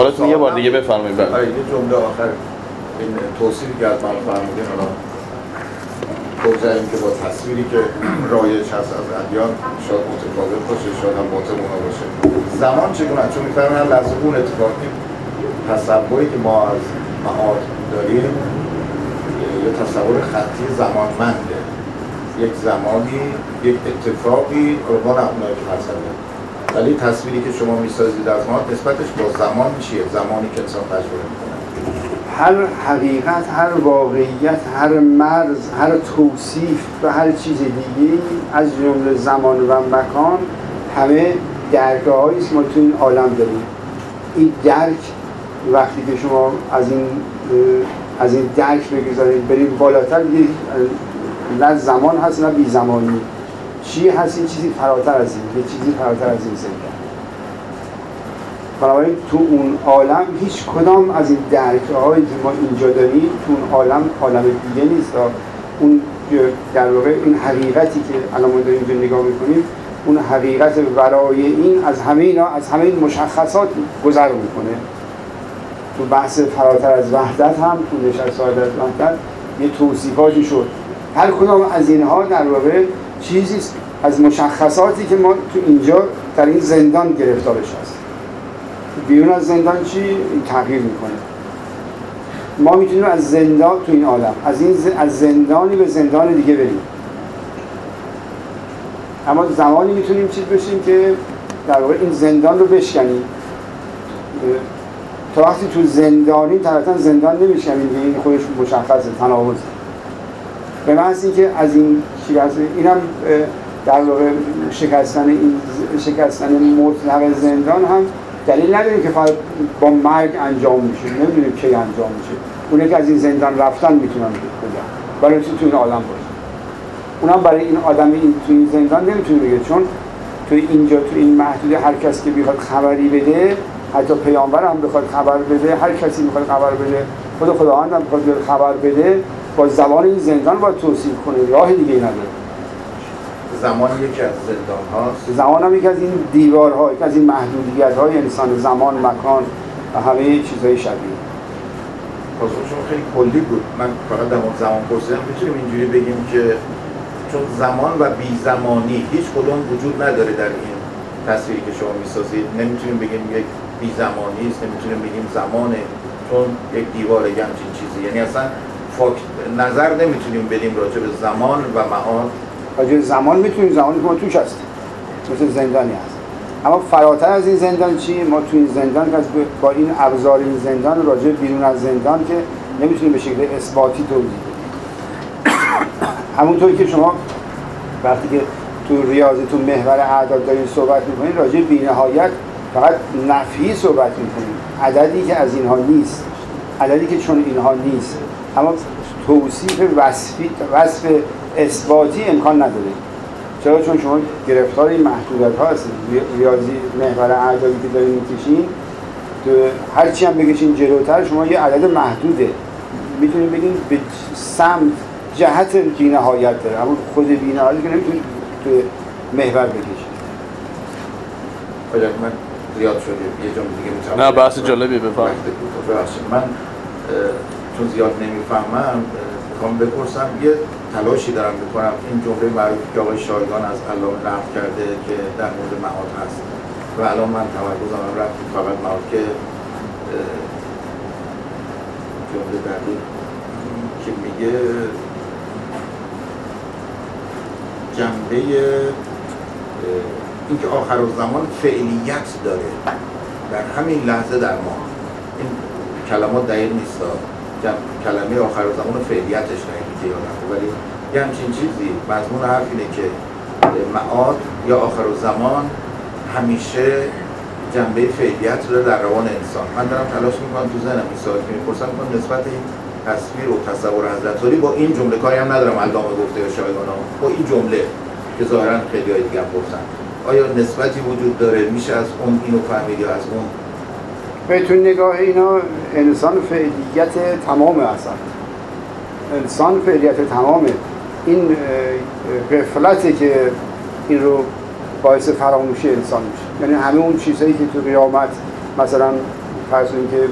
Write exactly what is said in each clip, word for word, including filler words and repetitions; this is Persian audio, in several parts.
سوالتون یه بار دیگه بفرمایید. آره یه جمله آخر این توصیفی که از من فرمودین حالا توجه این که با تصویری که رایج هست از ادیان شاید متفاوت باشه، شاید هم متمونا باشه. زمان چگونه؟ چون می‌فرمایید هر لحظه اون اتفاق تصوری که ما از معاد داریم یه تصور خطی زمانمنده، یک زمانی یک اتفاقی قربان اونایی که مثلا، ولی تصویری که شما میسازید از ما نسبتش با زمان چیه؟ زمانی که انسان تجربه میکنه. هر حقیقت، هر واقعیت، هر مرز، هر توصیف و هر چیز دیگه از جمله زمان و مکان همه درک‌هایی است که ما تو این عالم داریم. این درک وقتی که شما از این از این درک بگذارید بریم بالاتر، دیگه نه زمان هست نه بی زمانی. چی هست؟ این چیزی فراتر از این، یه چیزی فراتر از این زنده. بنابراین تو اون عالم هیچ کدام از این درک‌هایی که ما اینجا داریم تو اون عالم عالم دیگه نیست. اون در واقع این حقیقتی که الان ما داریم اینجا نگاه می‌کنیم، اون حقیقت ورای این از همه اینا، از همه این مشخصات گذر می‌کنه. تو بحث فراتر از وحدت هم تو نشست فراتر از وحدت یه توصیفاتی شد. هر کدام از اینها در واقع چیزی از مشخصاتی که ما تو اینجا در این زندان گرفتارش هست. بیرون از زندان چی؟ این تغییر میکنه. ما میتونیم از زندان تو این عالم از این ز... از زندانی به زندان دیگه بریم. اما زمانی میتونیم چیز بشیم که در واقع این زندان رو بشکنیم. تا وقتی تو زندانی طبعا زندان نمیشکنیم، این خودش مشخصه، تناقضه. به معنی اینکه از این شکست اینم در واقع شکستن این شکستن مطلق زندان هم دلیل نداریم که فقط با مرگ انجام میشه، نمیدونیم کی انجام میشه. اونه که از این زندان رفتن میتونن بگن برای تو این عالم باشه. اونم برای این آدم این تو این زندان نمیتونه بگه، چون تو اینجا تو این محدوده هر کس که بخواد خبری بده، حتی پیامبر هم بخواد خبر بده، هر کسی بخواد خبر بده، خود خداوند هم بخواد خبر بده، با زبان این زندان باید توصیف کنه، راه دیگه نداره. زمان یکی از زندان هاست. زمان هم یکی از این دیوارها، یکی از این محدودیت های انسان، زمان، مکان و همه چیزهای شبیه. پاسخشون خیلی کلی بود. من فقط در مورد زمان پرسیدم. میتونیم اینجوری بگیم که چون زمان و بی زمانی هیچ کدوم وجود نداره در این تصویری که شما میسازید، نمیتونیم بگیم یک بی زمانی است، نمیتونیم بگیم زمانه، چون یک دیواره یا همچین چیزی. یعنی اصلا فاکت نظر نمیتونیم بدیم راجع به زمان و معاد. راجع به زمان میتونیم، زمانی که ما توش هستیم مثل زندانی هست. اما فراتر از این زندان چی؟ ما تو این زندان که با این ابزار این زندان راجع بیرون از زندان که نمیتونیم به شکل اثباتی توضیح بدیم. همونطوری که شما وقتی که تو ریاضی تو محور اعداد دارین صحبت میکنین راجع بی‌نهایت فقط نفی صحبت میکنین، عددی که از اینها نیست، عددی که چون اینها نیست، اما توصیف وصفی وصف اثباتی امکان نداره. چرا؟ چون شما گرفتار این محدودیت ها هستید. ریاضی محور اعدادی که دارین میکشین، هر چی هم بکشین جلوتر شما یه عدد محدوده، میتونید بگین به سمت جهت بی‌نهایت داره، اما خود بی‌نهایت که نمیتونید تو محور بکشید. بله من زیاد شده یه جمله دیگه میتونم. نه بحث جالبی بفرمایید. من چون زیاد نمیفهمم میخوام بپرسم، یه تلاشی دارم میکنم این جمله معروفی که آقای شایگان از علامه نقل کرده که در مورد معاد هست و الان من تمرکزم رفت فقط معاد که جمله دقیق که میگه جنبه اینکه آخر الزمان فعلیت داره در همین لحظه در ما. این کلمات دقیق نیست، کلمه آخر الزمان فعلیتش دقیقی که یادم، ولی یه همچین چیزی. مضمون حرف اینه که معاد یا آخر الزمان همیشه جنبه فعلیت داره در روان انسان. من دارم تلاش میکنم تو ذهنم این سوال که میپرسم میکنم نسبت این تصویر و تصور حضرت علی با این جمله کاری هم ندارم علامه گفته یا شایگان ها، با این جمله که ظاهرا خیلی های دیگه هم گفتن، آیا نسبتی وجود داره؟ میشه از اون اینو فهمید یا از اون؟ بهتون نگاه اینا انسان فعلیت تمامه، اصلا انسان فعلیت تمامه. این غفلته که این رو باعث فراموشی انسان میشه. یعنی همه اون چیزهایی که تو قیامت مثلا فرض کنید که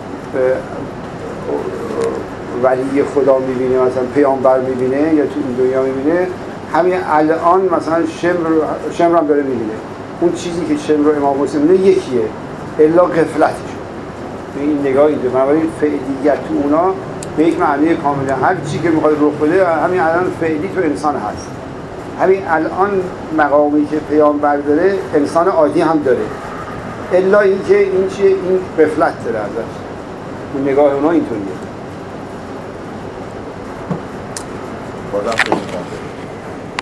ولی خدا میبینه، مثلا پیامبر میبینه یا تو این دنیا میبینه، همین الان مثلا شمر شمر هم داره میبینه. اون چیزی که شمر و امام حسین میبینه یکیه، الا غفلتش. این نگاه اینجا بنابراین فعلیت تو اونا به یک معنی کامله، هر چی که میخواد رخ بده همین الان فعلی تو انسان هست. همین الان مقامی که پیامبر داره انسان عادی هم داره، الا اینکه این چیه، این غفلت داره ازش. اون نگاه اونا اینطوریه. خدا